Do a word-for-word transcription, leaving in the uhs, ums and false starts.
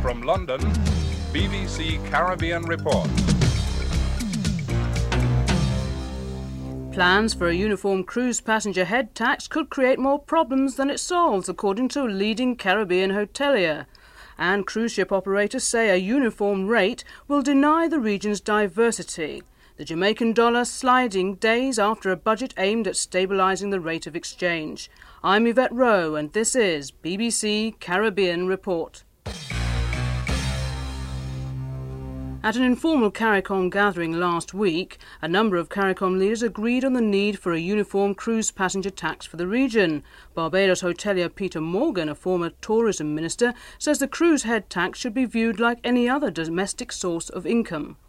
From London, B B C Caribbean Report. Plans for a uniform cruise passenger head tax could create more problems than it solves, according to a leading Caribbean hotelier. And cruise ship operators say a uniform rate will deny the region's diversity. The Jamaican dollar sliding days after a budget aimed at stabilising the rate of exchange. I'm Yvette Rowe and this is B B C Caribbean Report. At an informal CARICOM gathering last week, a number of CARICOM leaders agreed on the need for a uniform cruise passenger tax for the region. Barbados hotelier Peter Morgan, a former tourism minister, says the cruise head tax should be viewed like any other domestic source of income.